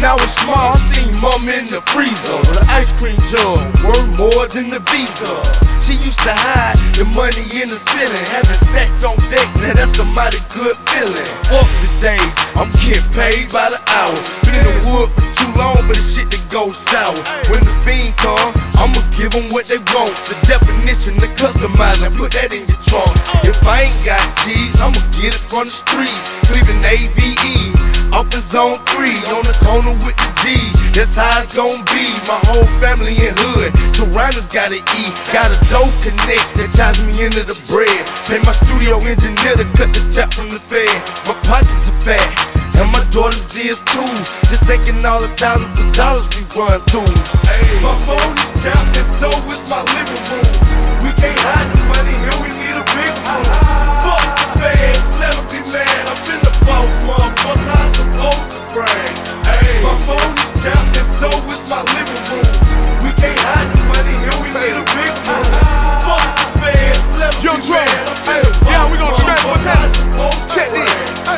I was small, I seen mama in the freezer with an ice cream jug, worth more than the Visa. She used to hide the money in the ceiling, having stacks on deck, now that's a mighty good feeling. Fuck the days, I'm getting paid by the hour. Been in the wood for too long for the shit that goes sour. When the fiend come, I'ma give them what they want. The definition, the customizing, put that in your trunk. If I ain't got G's, I'ma get it from the streets. Cleveland AVE, up in zone 3, on the corner with the G. That's how it's gon' be. My whole family in hood, surroundings gotta eat. Got a dope connect that ties me into the bread. Pay my studio engineer to cut the tap from the Fed. My pockets are fat, and my daughters is too. Just thinking all the thousands of dollars we run through. Hey, my phone is tapped and so is my living room. We can't hide the money here, we need a big room. Fuck the feds, let them be mad. I've been the boss, motherfucker, I'm supposed to brag. Hey, my phone is tapped and so is my living room. We can't hide the money here, we need a big room. Fuck the feds, let them be mad. I've been the boss, yeah, we gon' track what's happening. Check this.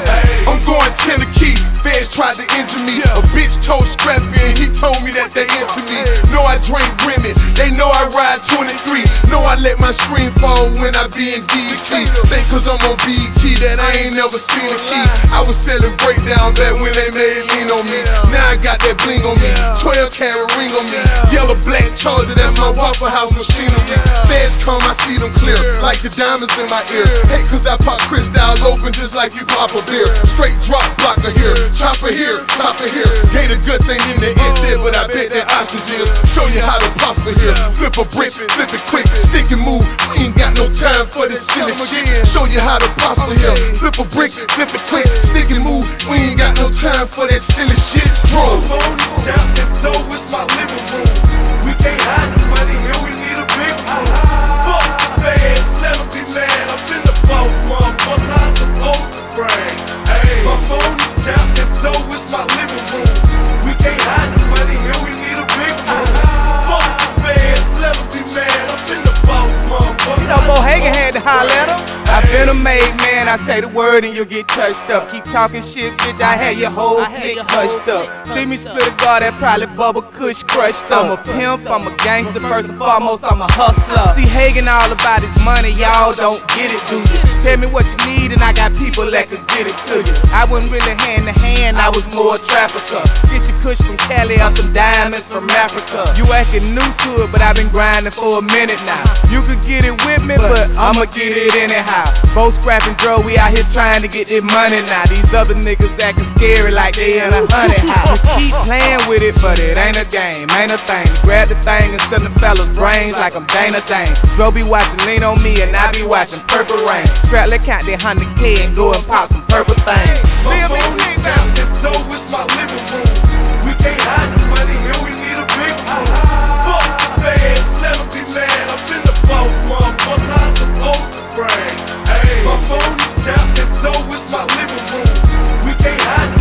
I'm going 10 to key. Feds tried to injure me. A bitch told Scrappy and he told me that they into me. Know I drink Remy, they know I ride 23. Know I let my screen fall when I be in DC. Think cause I'm on BET that I ain't never seen a key. I was selling breakdown back when they made lean on me. Now I got that bling on me, 12 karat ring on me. Yellow black Charger, that's my Waffle House machine on me. Feds come, I see them clear, like the diamonds in my ear. Hate cause I pop crystal open just like you pop a beer. Straight drop blocker here, chopper here, chopper here. Gator guts ain't in the inside, but I bet that ostrich is. Show you how to prosper here. Flip a brick, flip it quick, stick and move. We ain't got no time for this silly shit. Show you how to prosper here. Flip a brick, flip it quick, stick and move. We ain't got no time for that silly shit. Drove. My phone is tapped and so is my living room. We can't hide the money here, we need a big room. Fuck the feds, let them be mad. I've been the boss, motherfucker, I'm supposed to brag. Hey, my phone is tapped and so is my living room. We can't hide the money here, we need a big room. Fuck the feds, let them be mad. I've been the boss, motherfucker. You know, Bo Hagen had to holler at him. I've been a made man, I say the word and you'll get touched up. Keep talking shit, bitch, I had your whole clique hushed up. See me split a guard, that probably Bubba Kush crushed up. I'm a pimp, I'm a gangster, first and foremost, I'm a hustler. See Hagen all about his money, y'all don't get it, do you? Tell me what you need and I got people that can get it to you. I wasn't really hand to hand, I was more a trafficker. Get your kush from Cali or some diamonds from Africa. You acting new to it, but I've been grinding for a minute now. You could get it with me, but I'ma get it anyhow. Both scrapping dro, we out here trying to get this money now. These other niggas acting scary like they in a honey house. Keep playing with it, but it ain't a game, ain't a thing. Grab the thing and send the fellas brains like I'm Dana Dane. Dro be watching Lean on Me and I be watching Purple Rain. Scrap, let's count that 100K and go and pop some purple things. My phone is tapped and so is my living room. We can't hide the money here, we need a big room. Fuck the feds, let them be mad. I've been the boss, motherfucker, I'm supposed to brag. Hey, my phone is tapped and so is my living room. We can't hide